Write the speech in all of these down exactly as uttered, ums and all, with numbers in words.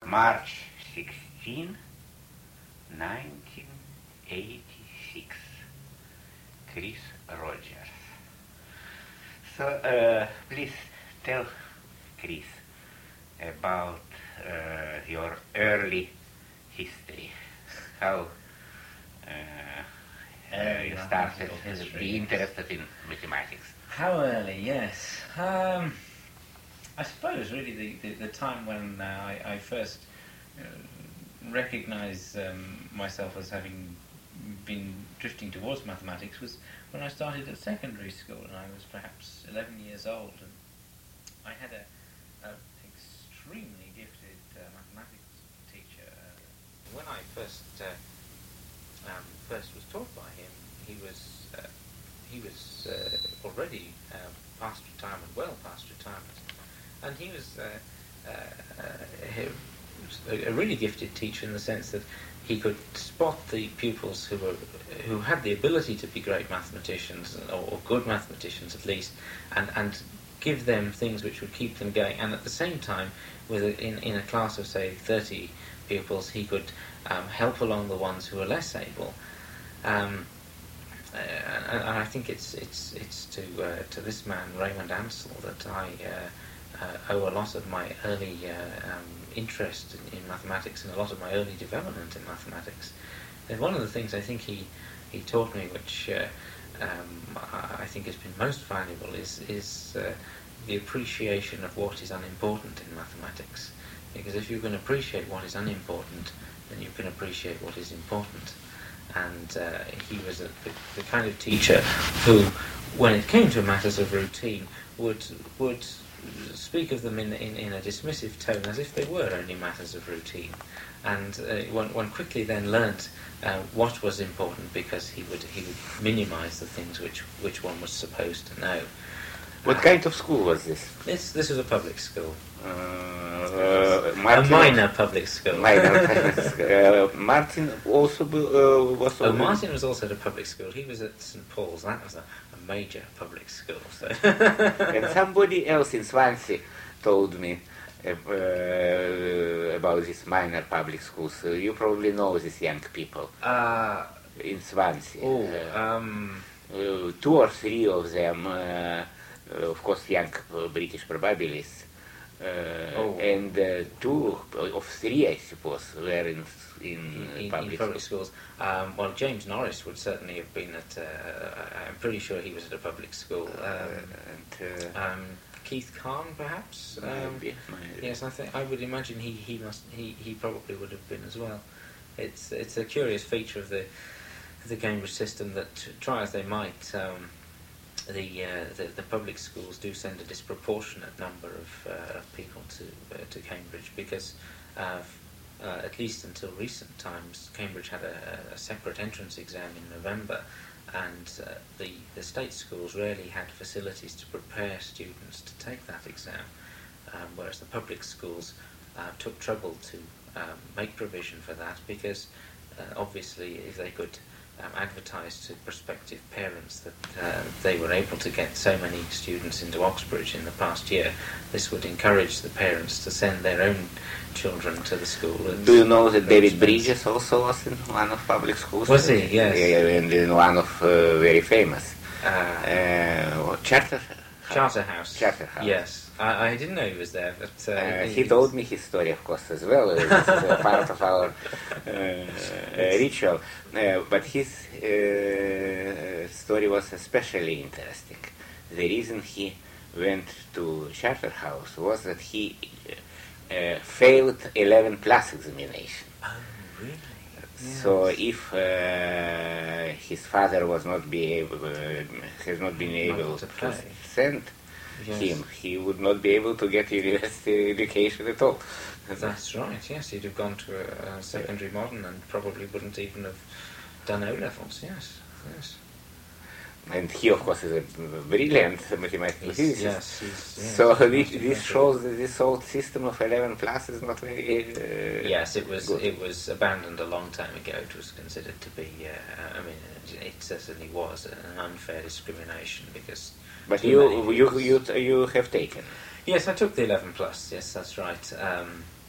March sixteenth, nineteen eighty-six. Chris Rogers. So, uh, please tell Chris about uh, your early history. How uh, uh, you started to be interested in mathematics. How early? Yes. Um, I suppose really the, the, the time when uh, I, I first uh, recognised um, myself as having been drifting towards mathematics was when I started at secondary school, and I was perhaps eleven years old, and I had a, a extremely gifted uh, mathematics teacher. When I first uh, um, first was taught by him, he was uh, he was uh, already uh, past retirement, well past retirement, and he was uh, uh, he was a, a really gifted teacher in the sense that he could spot the pupils who were who had the ability to be great mathematicians, or, or good mathematicians at least, and and give them things which would keep them going. And at the same time, with a, in in a class of say thirty pupils, he could um, help along the ones who were less able. Um, uh, and, and I think it's it's it's to uh, to this man Raymond Ansell that I uh, uh, owe a lot of my early uh, um, interest in, in mathematics and a lot of my early development in mathematics. And one of the things I think he he taught me, which uh, um, I think has been most valuable, is is uh, the appreciation of what is unimportant in mathematics. Because if you can appreciate what is unimportant, then you can appreciate what is important. And uh, he was a, the, the kind of teacher who, when it came to matters of routine, would would speak of them in in, in a dismissive tone, as if they were only matters of routine. And uh, one, one quickly then learnt uh, what was important, because he would he would minimise the things which which one was supposed to know. What uh, kind of school was this? This this was a public school. Uh, uh, Martin, a minor public school. Minor public school. Uh, Martin also uh, was. Oh, Martin was also at a public school. He was at Saint Paul's. That was a, a major public school. So. And somebody else in Swansea told me uh, about these minor public schools. So you probably know these young people uh, in Swansea. Oh, uh, um, uh, two or three of them, uh, uh, of course, young uh, British probabilists. Uh, oh. And uh, two of three, I suppose, were in in, in, public, in public schools. schools. Um, well, James Norris would certainly have been at. Uh, I'm pretty sure he was at a public school. Um, Uh, and, uh, um, Keith Kahn, perhaps. Um, maybe, maybe. Yes, I think I would imagine he, he must he, he probably would have been as well. It's it's a curious feature of the of the Cambridge system that, try as they might, um, the, uh, the the public schools do send a disproportionate number of, uh, of people to uh, to Cambridge, because uh, uh, at least until recent times, Cambridge had a, a separate entrance exam in November, and uh, the the state schools rarely had facilities to prepare students to take that exam, um, whereas the public schools uh, took trouble to um, make provision for that, because uh, obviously if they could Um, advertised to prospective parents that uh, they were able to get so many students into Oxbridge in the past year, this would encourage the parents to send their own children to the school. Do you know that David Bridges also was in one of public schools? Was he? Yes. Yeah, and in one of uh, very famous Uh, uh, Charter Charterhouse. Charterhouse. Yes. I, I didn't know he was there, but uh, Uh, he told me his story, of course, as well. This is a part of our uh, uh, ritual. Uh, but his uh, story was especially interesting. The reason he went to Charterhouse was that he uh, failed eleven plus examination. Oh, really? Yes. So if uh, his father was not be able, uh, has not been able to, to send Yes. him, he would not be able to get university education at all. That's right, yes, he'd have gone to a, a secondary modern and probably wouldn't even have done O-levels, yes, yes. And he, of course, is a brilliant mathematical physicist. Yes, he's, yes, so this, this shows that this old system of eleven plus is not very uh, Yes, it was good. It was abandoned a long time ago. It was considered to be, uh, I mean, it certainly was an unfair discrimination, because... But you, you, you, you have taken. Yes, I took the eleven plus. Yes, that's right. Um,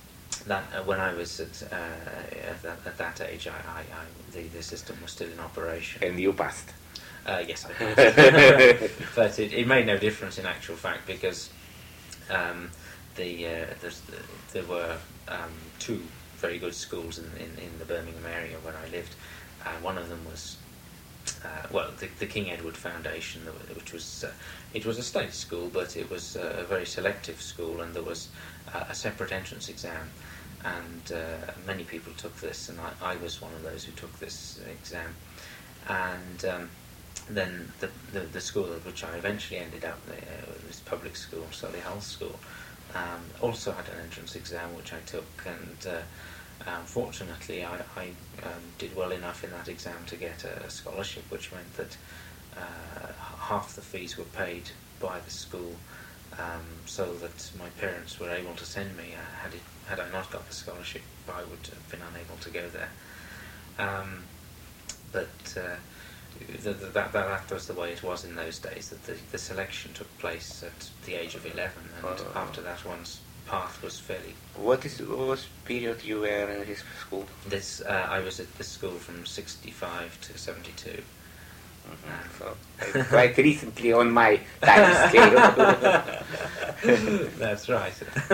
that uh, when I was at, uh, at, that, at that age, I, I, I, the, the system was still in operation. And you passed. Uh, yes, I passed. But it, it made no difference in actual fact, because um, the, uh, the, there were um, two very good schools in, in, in the Birmingham area where I lived. Uh, one of them was, uh, well, the, the King Edward Foundation, which was, uh, it was a state school, but it was uh, a very selective school, and there was uh, a separate entrance exam. And uh, many people took this, and I, I was one of those who took this exam. And um, then the, the the school at which I eventually ended up, uh, this public school, Solihull School, um, also had an entrance exam which I took, and uh, um, fortunately I, I um, did well enough in that exam to get a, a scholarship, which meant that uh, half the fees were paid by the school, um, so that my parents were able to send me. Uh, had it had I not got the scholarship, I would have been unable to go there. Um, but uh, the, the, that, that was the way it was in those days, that the, the selection took place at the age of eleven, and uh, after that one's path was fairly... What is what was period you were in this school? This uh, I was at this school from sixty-five to seventy-two. Mm-hmm. Um, so quite recently on my time scale. That's right.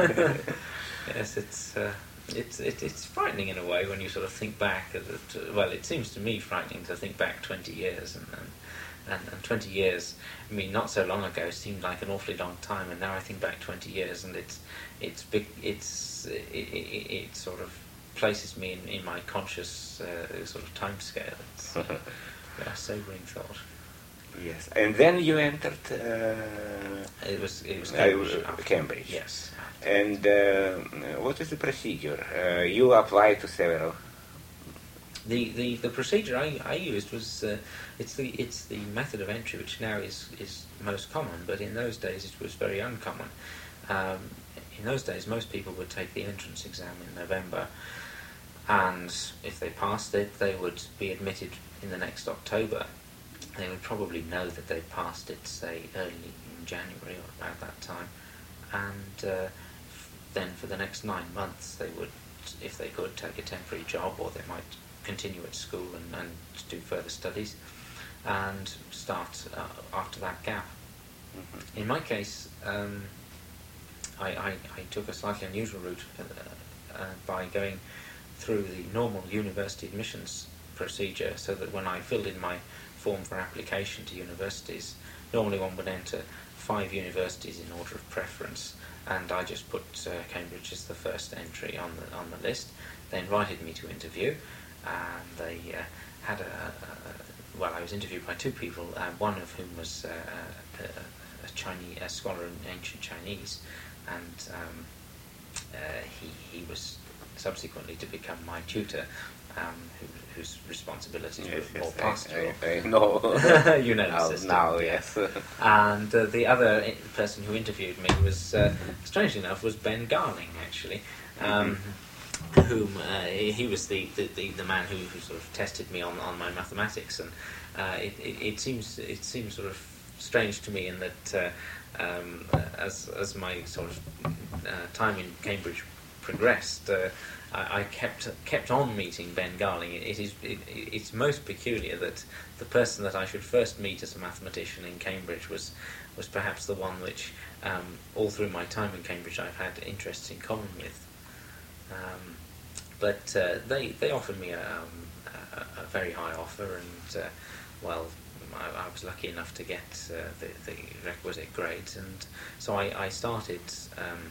Yes, it's uh, it's it, it's frightening in a way when you sort of think back. At it, well, it seems to me frightening to think back twenty years, and, and and and twenty years. I mean, not so long ago seemed like an awfully long time, and now I think back twenty years, and it's it's big. It's it, it, it sort of places me in, in my conscious uh, sort of time scale. It's uh, yeah, sobering thought. Yes, and then you entered. Uh, it was it was Cambridge. Cambridge. Uh, Cambridge. Yes. And uh, what is the procedure? Uh, you apply to several. The, the, the procedure I, I used was uh, it's the it's the method of entry which now is, is most common, but in those days it was very uncommon. Um, in those days, most people would take the entrance exam in November, and if they passed it, they would be admitted in the next October. They would probably know that they passed it, say, early in January or about that time, and uh, then for the next nine months they would, if they could, take a temporary job, or they might continue at school and, and do further studies, and start uh, after that gap. Mm-hmm. In my case, um, I, I, I took a slightly unusual route uh, uh, by going through the normal university admissions procedure, so that when I filled in my form for application to universities, normally one would enter five universities in order of preference, and I just put uh, Cambridge as the first entry on the on the list. They invited me to interview, and they uh, had a, a well, I was interviewed by two people, uh, one of whom was uh, a, a Chinese a scholar in ancient Chinese, and um, uh, he he was subsequently to become my tutor, um, who, whose responsibilities yes, were more yes, pastoral. I, I, I know. You know the now, system. now, yes. And uh, the other I- person who interviewed me was, uh, strangely enough, was Ben Garling, actually, um, mm-hmm. whom uh, he, he was the, the, the, the man who, who sort of tested me on, on my mathematics, and uh, it, it, it seems it seems sort of strange to me in that uh, um, as as my sort of uh, time in Cambridge progressed, uh, I, I kept kept on meeting Ben Garling. It, it is it, it's most peculiar that the person that I should first meet as a mathematician in Cambridge was was perhaps the one which um, all through my time in Cambridge I've had interests in common with. Um, but uh, they they offered me a, um, a, a very high offer, and uh, well, I, I was lucky enough to get uh, the, the requisite grades, and so I, I started um,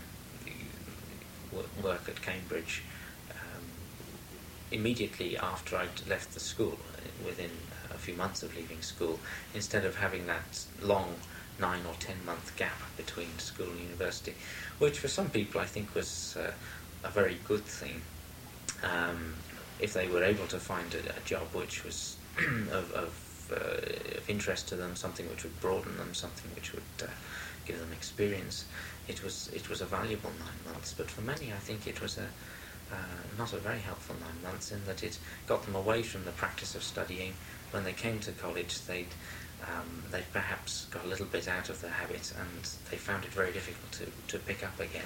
work at Cambridge um, immediately after I'd left the school, within a few months of leaving school, instead of having that long nine or ten month gap between school and university, which for some people I think was uh, a very good thing, um, if they were able to find a, a job which was of, of, uh, of interest to them, something which would broaden them, something which would uh, give them experience. It was it was a valuable nine months, but for many I think it was a uh, not a very helpful nine months, in that it got them away from the practice of studying. When they came to college, they'd um, they perhaps got a little bit out of the habit, and they found it very difficult to, to pick up again.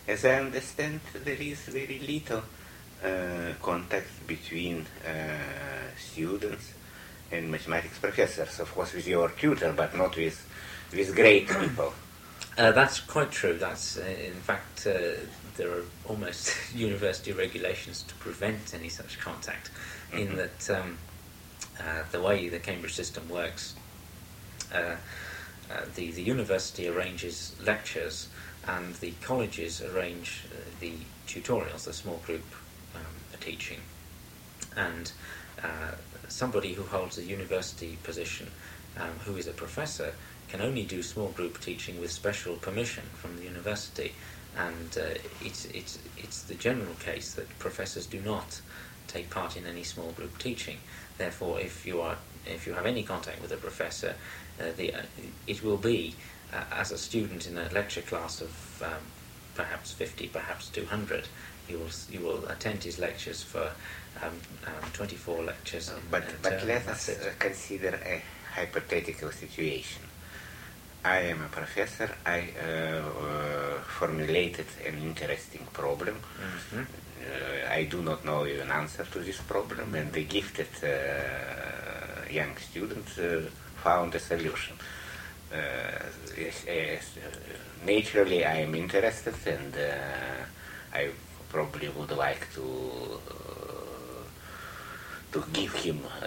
As I understand, there is very little uh, contact between uh, students and mathematics professors, of course with your tutor, but not with with great people. Uh, that's quite true. That's uh, in fact uh, there are almost university regulations to prevent any such contact. Mm-hmm. In that um, uh, the way the Cambridge system works, uh, uh, the the university arranges lectures, and the colleges arrange uh, the tutorials, the small group um, teaching, and uh, somebody who holds a university position, um, who is a professor, can only do small group teaching with special permission from the university, and uh, it's it's it's the general case that professors do not take part in any small group teaching. Therefore, if you are if you have any contact with a professor, uh, the uh, it will be uh, as a student in a lecture class of um, perhaps fifty, perhaps two hundred. You will you will attend his lectures for um, um, twenty-four lectures. Uh, but in, but term, let us uh, consider a hypothetical situation. I am a professor. I uh, uh, formulated an interesting problem. Mm-hmm. Uh, I do not know an answer to this problem, and the gifted uh, young student uh, found a solution. Uh, yes, yes, uh, naturally, I am interested, and uh, I probably would like to uh, to give him uh,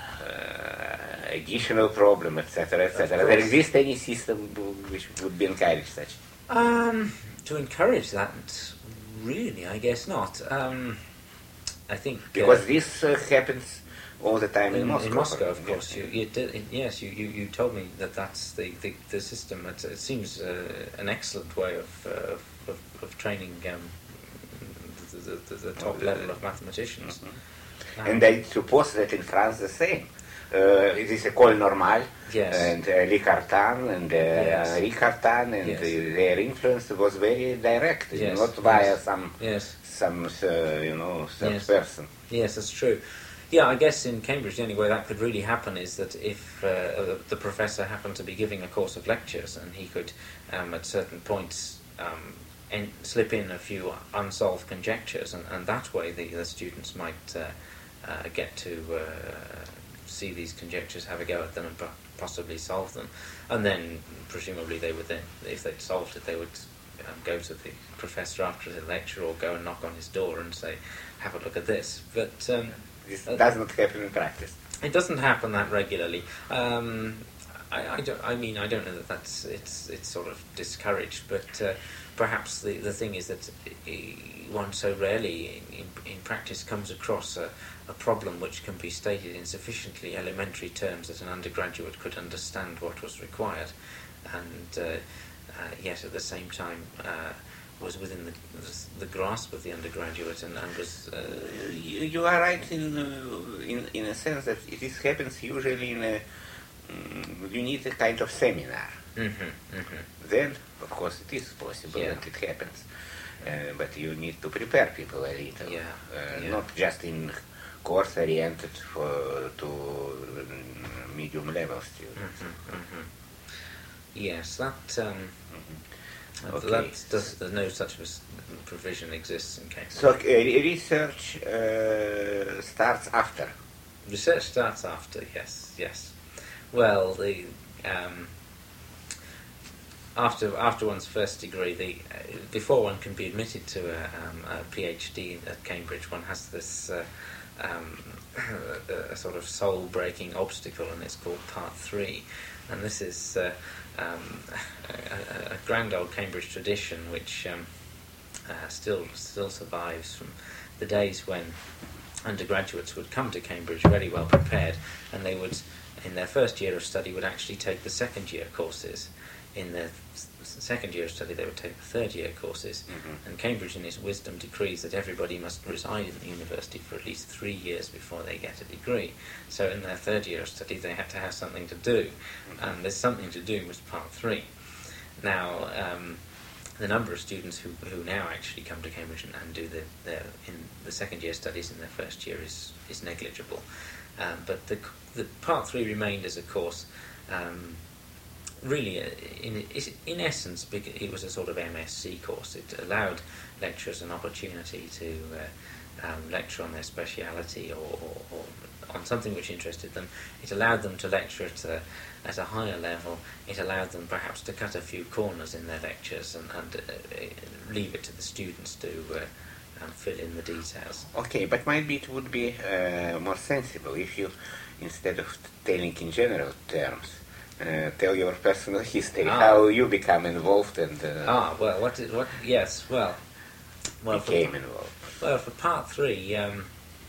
uh, additional problem, et cetera, et cetera. There exists any system which would be encourage such? Um, to encourage that, really, I guess not. Um, I think because uh, this uh, happens all the time in, in Moscow. In Moscow, of course. You, you did, yes, you, you, you told me that that's the, the, the system. It, it seems uh, an excellent way of uh, of, of training um, the, the, the top oh, level of mathematicians. Mm-hmm. Um, and I suppose that in France the same. Uh, it is École Normale, yes. and uh, Licartan and uh, yes. Ricartan, and yes. uh, their influence was very direct, yes. not via yes. some yes. some uh, you know some yes. person. Yes, that's true. Yeah, I guess in Cambridge the only way that could really happen is that if uh, the professor happened to be giving a course of lectures, and he could, um, at certain points, um, en- slip in a few unsolved conjectures, and, and that way the, the students might uh, uh, get to uh, see these conjectures, have a go at them, and possibly solve them. And then, presumably, they would then, if they'd solved it, they would um, go to the professor after the lecture, or go and knock on his door and say, "Have a look at this." But um, this does not happen in practice. It doesn't happen that regularly. Um, I, I, don't, I mean, I don't know that that's it's it's sort of discouraged, but uh, perhaps the, the thing is that one so rarely in, in practice comes across a, a problem which can be stated in sufficiently elementary terms that an undergraduate could understand what was required, and uh, uh, yet at the same time uh, was within the, the grasp of the undergraduate, and, and was... Uh, you, you are right in, uh, in in a sense that this happens usually in a... Um, you need a kind of seminar. Mm-hmm, mm-hmm. Then, of course, it is possible yeah. that it happens. Uh, but you need to prepare people a little. Yeah. Uh, yeah. Not just in course oriented for to um, medium level students. Mm-hmm, mm-hmm. Yes, that... Um, mm-hmm. Okay. That does, there's no such provision exists in Cambridge. So uh, research uh, starts after? Research starts after, yes, yes. Well, the um, after after one's first degree, the uh, before one can be admitted to a, um, a PhD at Cambridge, one has this uh, um, a, a sort of soul-breaking obstacle, and it's called Part Three, and this is uh, um, a, a grand old Cambridge tradition which um, uh, still still survives from the days when undergraduates would come to Cambridge very well prepared, and they would, in their first year of study, would actually take the second year courses. In their s- second year of study, they would take the third year courses. Mm-hmm. And Cambridge, in its wisdom, decrees that everybody must reside in the university for at least three years before they get a degree. So in their third year of study, they had to have something to do. Mm-hmm. And this something to do was Part Three. Now, um, the number of students who, who now actually come to Cambridge and, and do the, their in the second year studies in their first year is is negligible, um, but the the Part Three remained as a course um, really, uh, in in essence, it was a sort of M S c course. It allowed lecturers an opportunity to uh, um, lecture on their speciality or, or, or on something which interested them. It allowed them to lecture at a, at a higher level. It allowed them perhaps to cut a few corners in their lectures and, and uh, leave it to the students to uh, um, fill in the details. Okay, but maybe it would be uh, more sensible if you, instead of telling in general terms, uh, tell your personal history, ah. how you become involved and uh, ah well, what is, what? Yes, well, well, became for, involved. Well, for part three. Um,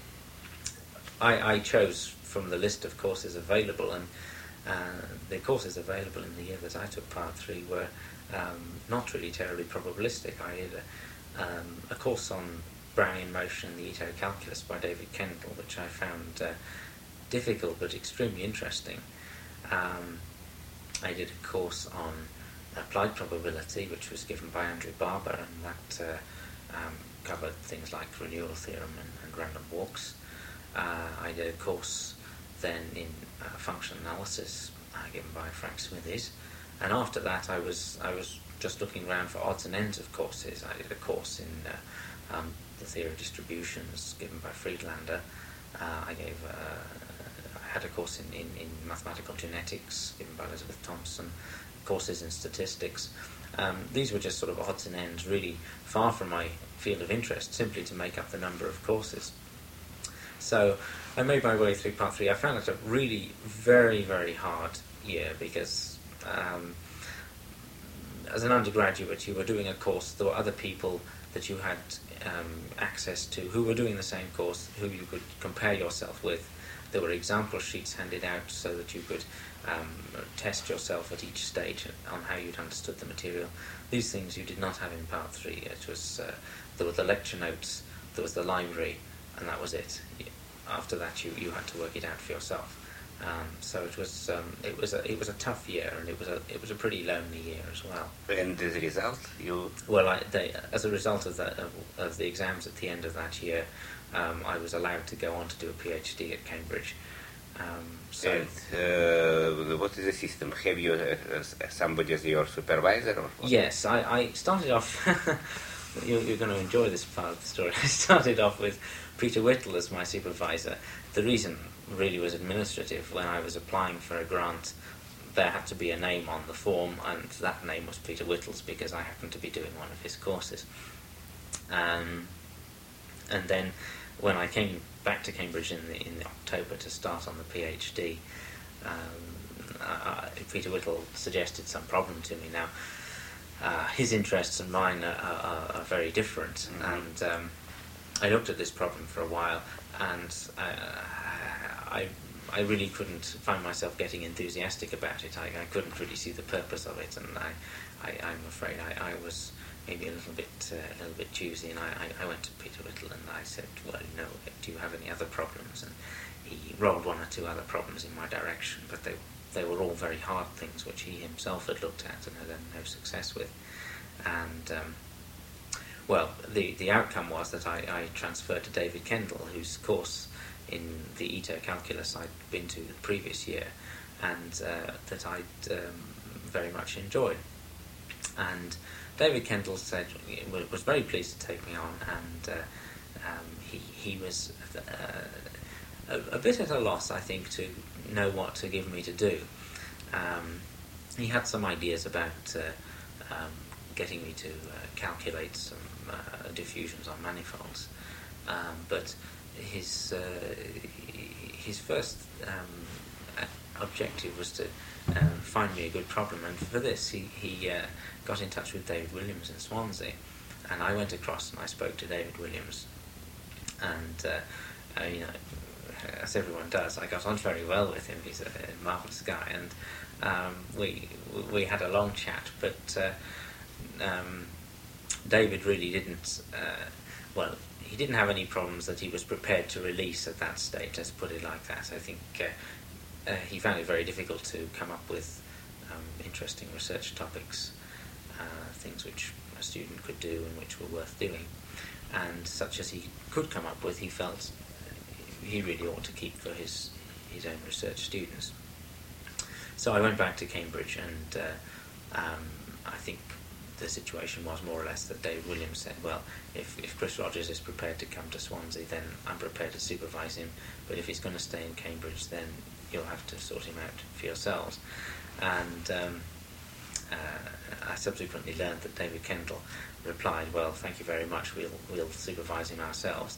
I, I chose from the list of courses available, and uh, the courses available in the year that I took part three were um, not really terribly probabilistic. I did a, um, a course on Brownian motion and the Ito calculus by David Kendall, which I found uh, difficult but extremely interesting. Um, I did a course on applied probability, which was given by Andrew Barber, and that uh, um, covered things like renewal theorem and, and random walks. Uh, I did a course then in uh, function analysis uh, given by Frank Smithies, and after that I was I was just looking around for odds and ends of courses. I did a course in uh, um, the theory of distributions given by Friedlander. Uh, I gave uh, I had a course in, in, in mathematical genetics given by Elizabeth Thompson, courses in statistics. Um, these were just sort of odds and ends, really far from my field of interest, simply to make up the number of courses. So I made my way through part three. I found it a really very, very hard year because um, as an undergraduate you were doing a course, there were other people that you had um, access to who were doing the same course, who you could compare yourself with. There were example sheets handed out so that you could um, test yourself at each stage on how you'd understood the material. These things you did not have in part three. It was uh, there were the lecture notes, there was the library, and that was it. After that, you, you had to work it out for yourself. Um, so it was um, it was a it was a tough year, and it was a it was a pretty lonely year as well. And as a result, you well, I, they, as a result of that of, of the exams at the end of that year, um, I was allowed to go on to do a PhD at Cambridge. Um, so and uh, what is the system? Have you uh, somebody as your supervisor? Or what? Yes, I, I started off. You're, you're going to enjoy this part of the story. I started off with Peter Whittle as my supervisor. The reason really was administrative. When I was applying for a grant, there had to be a name on the form, and that name was Peter Whittle's because I happened to be doing one of his courses. Um, and then when I came back to Cambridge in the, in the October to start on the PhD, um, I, Peter Whittle suggested some problem to me. Now, Uh, his interests and mine are, are, are very different, mm-hmm. and um, I looked at this problem for a while, and uh, I I really couldn't find myself getting enthusiastic about it. I, I couldn't really see the purpose of it, and I, I I'm afraid I, I was maybe a little bit uh, a little bit choosy, and I, I, I went to Peter Whittle and I said, well, you know, do you have any other problems? And he rolled one or two other problems in my direction, but they They were all very hard things which he himself had looked at and had had no success with. And, um, well, the, the outcome was that I, I transferred to David Kendall, whose course in the Ito calculus I'd been to the previous year, and uh, that I'd um, very much enjoyed. And David Kendall said, was very pleased to take me on, and uh, um, he, he was uh, a, a bit at a loss, I think, to know what to give me to do. Um, he had some ideas about uh, um, getting me to uh, calculate some uh, diffusions on manifolds, um, but his uh, his first um, objective was to um, find me a good problem, and for this he, he uh, got in touch with David Williams in Swansea, and I went across and I spoke to David Williams, and uh, uh, you know, as everyone does, I got on very well with him. He's a, a marvellous guy, and um, we we had a long chat. But uh, um, David really didn't. Uh, well, he didn't have any problems that he was prepared to release at that stage. Let's put it like that. I think uh, uh, he found it very difficult to come up with um, interesting research topics, uh, things which a student could do and which were worth doing, and such as he could come up with, he felt he really ought to keep for his his own research students. so I went back to Cambridge, and uh, um, I think the situation was more or less that David Williams said, well, if, if Chris Rogers is prepared to come to Swansea, then I'm prepared to supervise him, but if he's going to stay in Cambridge, then you'll have to sort him out for yourselves. And um, uh, I subsequently learned that David Kendall replied, well, thank you very much, we'll, we'll supervise him ourselves.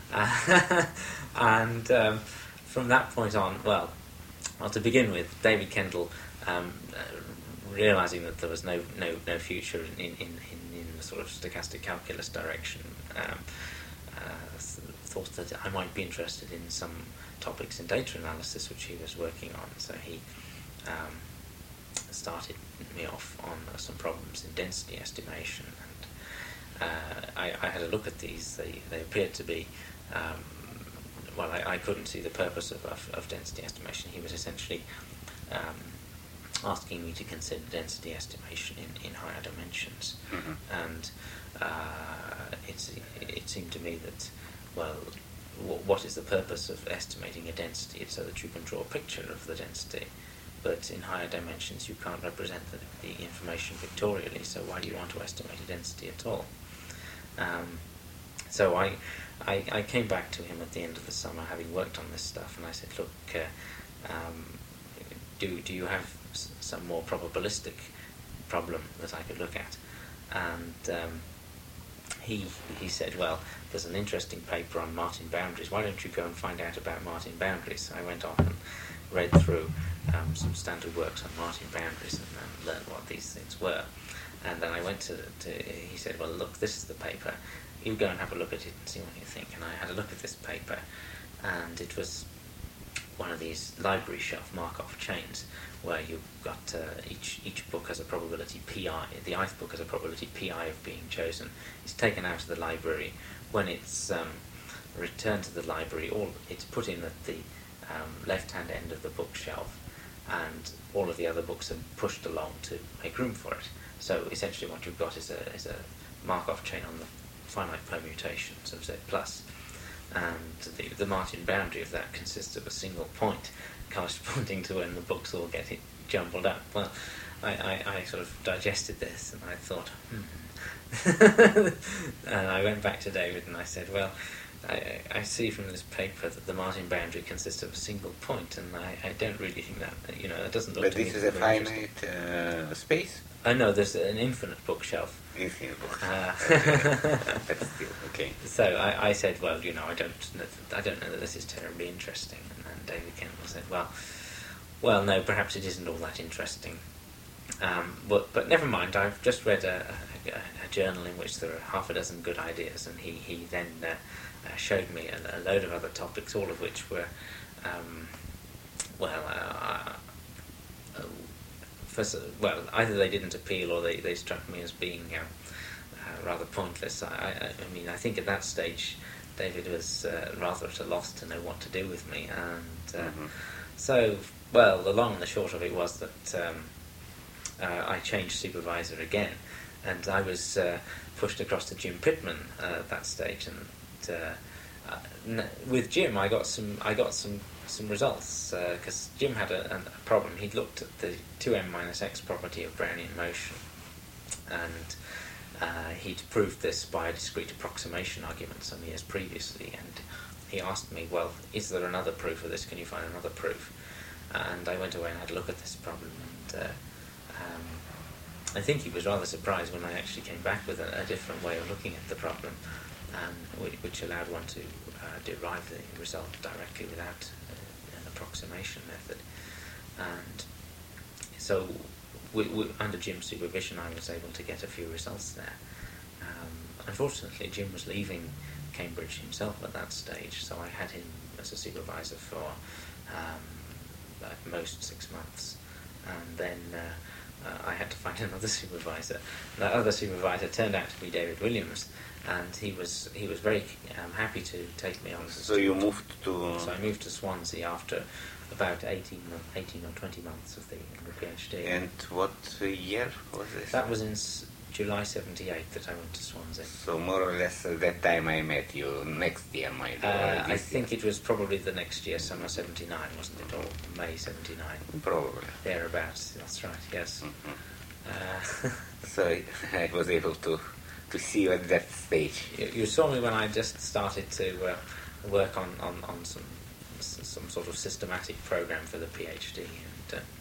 Uh, and um, from that point on, well, well, to begin with, David Kendall, um, uh, realising that there was no no, no future in, in, in, in the sort of stochastic calculus direction, um, uh, thought that I might be interested in some topics in data analysis which he was working on. So he um, started me off on uh, some problems in density estimation, and uh, I, I had a look at these. They, they appeared to be um, well, I, I couldn't see the purpose of, of, of density estimation. He was essentially um, asking me to consider density estimation in, in higher dimensions. Mm-hmm. And uh, it's, it seemed to me that, well, w- what is the purpose of estimating a density? It's so that you can draw a picture of the density. But in higher dimensions you can't represent the, the information pictorially, so why do you want to estimate a density at all? Um, so I, I I came back to him at the end of the summer, having worked on this stuff, and I said, look, uh, um, do do you have s- some more probabilistic problem that I could look at? And um, he he said, well, there's an interesting paper on Martin boundaries. Why don't you go and find out about Martin boundaries? So I went off and read through um, some standard works on Martin boundaries and, and learned what these things were. And then I went to, to, he said, well, look, this is the paper. You go and have a look at it and see what you think. And I had a look at this paper, and it was one of these library shelf Markov chains where you've got uh, each each book has a probability pi. The ith book has a probability pi of being chosen. It's taken out of the library. When it's um, returned to the library, all it's put in at the um, left-hand end of the bookshelf, and all of the other books are pushed along to make room for it. So essentially what you've got is a is a Markov chain on the finite permutations of Z plus. And the, the Martin boundary of that consists of a single point corresponding to when the books all get it jumbled up. Well, I, I, I sort of digested this and I thought, hmm. And I went back to David and I said, well, I, I see from this paper that the Martin boundary consists of a single point, and I, I don't really think that, you know, it doesn't look But to me this is a very interesting. finite uh, space? I know there's an infinite bookshelf. Infinite book. Uh, But still, okay. So I, I said, well, you know, I don't, I don't know that this is terribly interesting. And then David Kendall said, well, well, no, perhaps it isn't all that interesting. Um, but but never mind. I've just read a, a, a journal in which there are half a dozen good ideas, and he he then uh, uh, showed me a, a load of other topics, all of which were, um, well. Uh, uh, First, well, either they didn't appeal or they, they struck me as being uh, uh, rather pointless. I, I, I mean, I think at that stage David was uh, rather at a loss to know what to do with me. And uh, Mm-hmm. so, well, the long and the short of it was that um, uh, I changed supervisor again, and I was uh, pushed across to Jim Pittman uh, at that stage. And uh, uh, n- with Jim, I got some, I got some. some results, because uh, Jim had a, a problem. He'd looked at the two m minus x property of Brownian motion, and uh, he'd proved this by a discrete approximation argument some years previously, and he asked me, well, is there another proof of this? Can you find another proof? And I went away and had a look at this problem, and uh, um, I think he was rather surprised when I actually came back with a, a different way of looking at the problem, and which, which allowed one to uh, derive the result directly without approximation method. And so we, we, under Jim's supervision I was able to get a few results there. Um, unfortunately Jim was leaving Cambridge himself at that stage, so I had him as a supervisor for um, at most six months, and then uh, uh, I had to find another supervisor. That other supervisor turned out to be David Williams, and he was he was very um, happy to take me on. So you moved to... So I moved to Swansea after about eighteen, eighteen or twenty months of the, the PhD. And what uh, year was this? That was in s- July seventy-eight that I went to Swansea. So more or less at that time I met you. Next year, my Uh, I think it was probably the next year, summer seventy-nine, wasn't it? Or May seventy-nine. Probably. Thereabouts, that's right, yes. Mm-hmm. Uh, So I was able to to see you at that stage. you, you saw me when I just started to uh, work on, on, on some some sort of systematic program for the PhD. And, uh,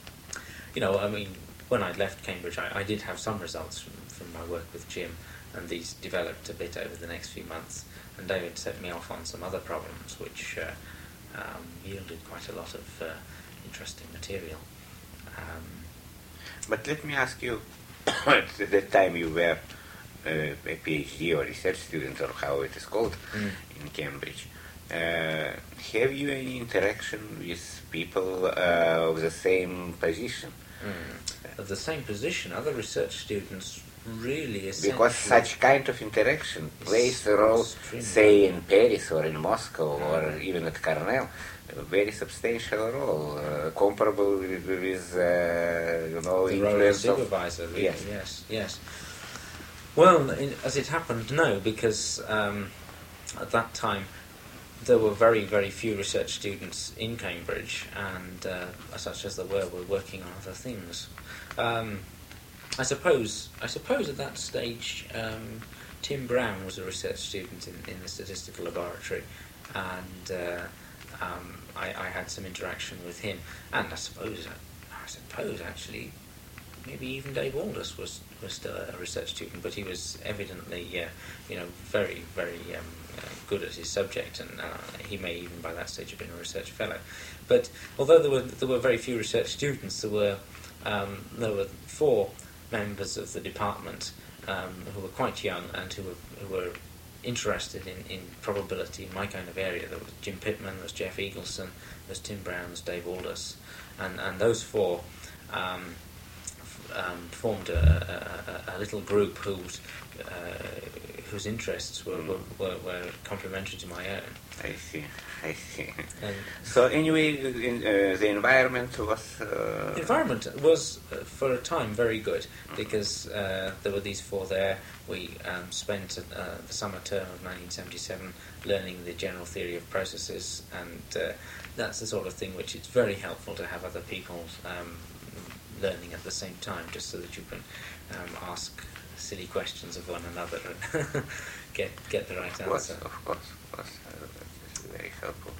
you know, I mean, when I'd left Cambridge, I, I did have some results from, from my work with Jim, and these developed a bit over the next few months. And David set me off on some other problems, which uh, um, yielded quite a lot of uh, interesting material. Um, But let me ask you, at that time you were uh, a PhD or research student, or how it is called Mm. in Cambridge. Uh, have you any interaction with people uh, of the same position? mm. Of the same position, other research students really essentially... Because such kind of interaction plays a role, extremely- say, in Paris or in Moscow Mm. or even at Cornell, a very substantial role, uh, comparable with, with uh, you know, The role of influence of... supervisor, really, Yes. yes, yes. Well, in, as it happened, no, because um, at that time there were very, very few research students in Cambridge, and uh, such as there were, were working on other things. Um, I suppose, I suppose at that stage, um, Tim Brown was a research student in, in the statistical laboratory, and uh, um, I, I had some interaction with him, and I suppose, I suppose actually, maybe even Dave Aldous was, was still a research student, but he was evidently, uh, you know, very, very um, uh, good at his subject, and uh, he may even by that stage have been a research fellow. But although there were there were very few research students, there were um, there were four members of the department um, who were quite young and who were who were interested in, in probability in my kind of area. There was Jim Pittman, there was Jeff Eagleson, there was Tim Brown, there was Dave Aldous, and and those four. Um, Um, formed a, a, a little group whose uh, whose interests were, were, were, were complementary to my own. I see, I see. And So anyway, in, uh, the environment was... Uh, the environment was, uh, for a time, very good, because uh, there were these four there. We um, spent uh, the summer term of nineteen seventy-seven learning the general theory of processes, and uh, that's the sort of thing which it's very helpful to have other people um, learning at the same time, just so that you can um, ask silly questions of one another and get get the right Of course, answer. of course, of course. Uh, this is very helpful.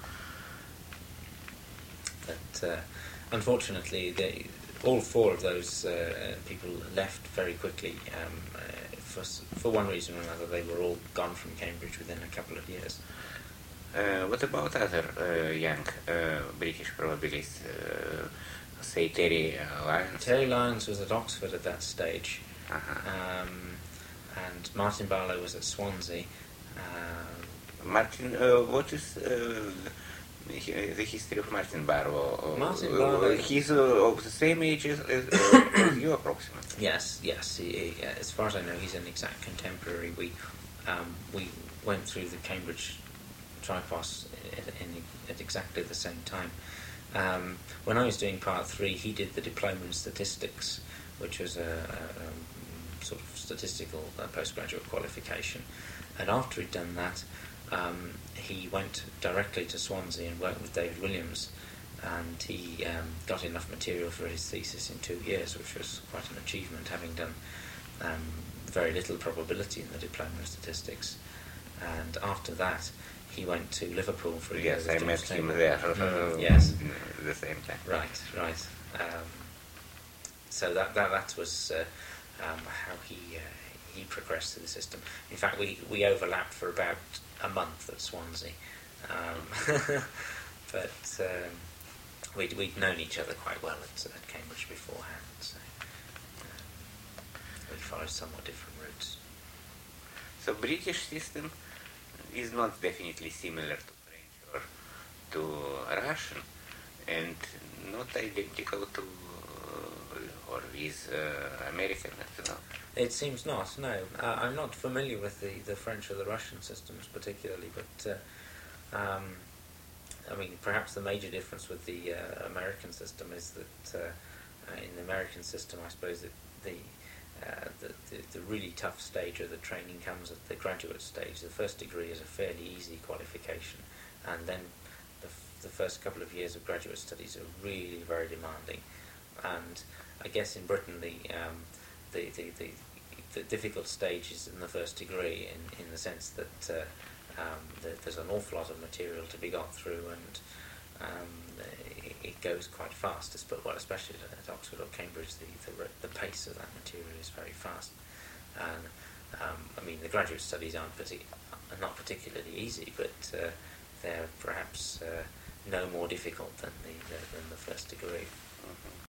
But uh, unfortunately, they, all four of those uh, people left very quickly. Um, uh, for s- for one reason or another, they were all gone from Cambridge within a couple of years. Uh, what about other uh, young uh, British probabilists? Uh, say Terry uh, Lyons? Terry Lyons was at Oxford at that stage, Uh-huh. um, and Martin Barlow was at Swansea. Um, Martin, uh, what is uh, the the history of Martin Barlow? Martin Uh, Barlow- He's uh, of the same age as, as, uh, as you, approximately. Yes, yes. He, he, uh, as far as I know, he's an exact contemporary. We um, we went through the Cambridge Tripos at, in, at exactly the same time. Um, when I was doing part three, he did the diploma in statistics, which was a, a, a sort of statistical uh, postgraduate qualification. And after he'd done that, um, he went directly to Swansea and worked with David Williams, and he um, got enough material for his thesis in two years, which was quite an achievement, having done um, very little probability in the diploma of statistics. And after that, he went to Liverpool for a year. Yes, with I James met him Taylor. there. Mm, uh, yes. At the same time. Right, right. Um, so that that that was uh, um, how he uh, he progressed through the system. In fact, we, we overlapped for about a month at Swansea, um, but um, we'd we'd known each other quite well at, at Cambridge beforehand. So um, we followed somewhat different routes. So British system is not definitely similar to French or to Russian, and not identical to uh, or with uh, American. No. It seems not, no. Uh, I'm not familiar with the, the French or the Russian systems particularly, but uh, um, I mean, perhaps the major difference with the uh, American system is that uh, uh, in the American system, I suppose that the uh, the, the the really tough stage of the training comes at the graduate stage. The first degree is a fairly easy qualification, and then the, f- the first couple of years of graduate studies are really very demanding. And I guess in Britain the um, the, the, the the difficult stage is in the first degree, in, in the sense that uh, um, that there's an awful lot of material to be got through, and um, it, it goes quite fast. But well, especially at Oxford or Cambridge, the, the the pace of that material is very fast. And um, I mean, the graduate studies aren't partic- are not particularly easy, but uh, they're perhaps uh, no more difficult than the, the than the first degree. Mhm.